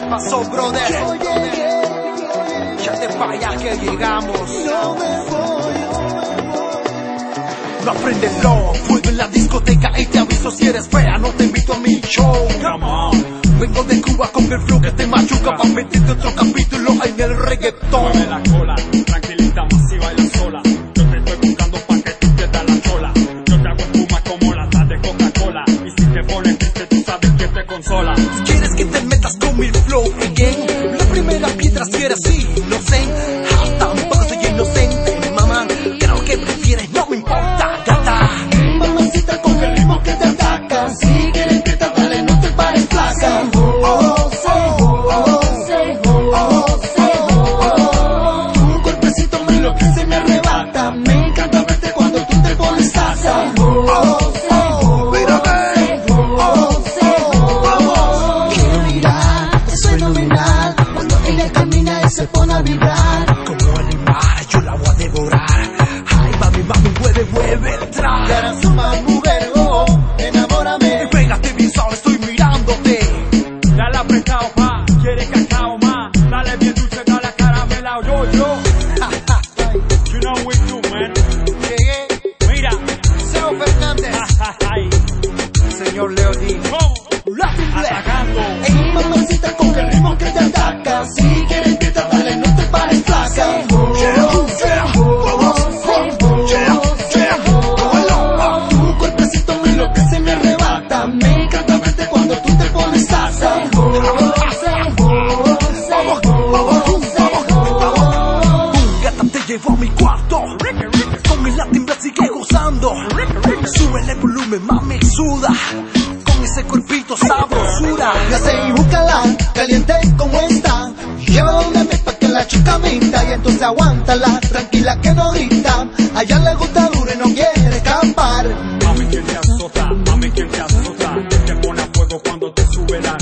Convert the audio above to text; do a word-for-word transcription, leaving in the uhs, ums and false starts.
pasó, brother? Yo llegué, Ya te vayas que llegamos. no me voy, No aprende flow, fuego en la discoteca y te aviso si eres fea, no te invito a mi show. Come on. Vengo de Cuba con el flow que te machuca pa' meterte otro capítulo en el reggaetón. Mueve la cola, tranquilita, masiva y la sola. Yo te estoy buscando pa' que tú pierdas la chola. Yo te hago espuma como lata de Coca-Cola. Y si te pones triste, tú sabes que te consola. ¿Quieres que te metas con mi flow again? La primera piedra si eres inocente. Ah, tampoco soy inocente, mamá. Creo que prefieres, no me importa, gata. mamacita con el ritmo que te ataca. Si quieres que te dale, no te pares flaca. Oh, say, oh, say, oh, say, oh. Tu cuerpecito me enloquece, me arrebata. Me encanta verte cuando tú te pones salsa. Oh, say, oh, say, oh, say, oh. Quiero mirar, es fenomenal. Cuando ella camina y se pone a vibrar. Como animal, yo la voy a devorar. Ay, mami, mami, mueve, mueve el traje. Eres una mujer, oh, enamórame. Pégate bien suave, estoy mirándote. Dale apretado, pa. Quiere cacao, ma. Dale bien dulce, dale caramela, yo, yo. You know we do, man. Llegué, Mira. Seo Fernández, Ay, señor Leo D. ¿cómo? Laughing Black. Atacando. Ey, mamacita con el ritmo que te ataca. Si quieres que te dale, no te pares flaca. Oh, say, oh, say, oh, say, oh. Tu cuerpecito me enloquece, me arrebata. Me encanta verte cuando tú te pones salsa. Oh, say, oh, say, oh, say, oh. Gata te llevo a mi cuarto. Con el Latin Black sigue gozando. Sube el volumen, mami, suda. Con ese cuerpito sabrosura. Ya sé, búscala, caliente como está. Llévame pa' que la chica minta. Y entonces aguántala, tranquila que no grita. A ella le gusta duro y no quiere escapar. Mami, quien te azota, mami, quien te azota. Que te pone a fuego cuando te sube la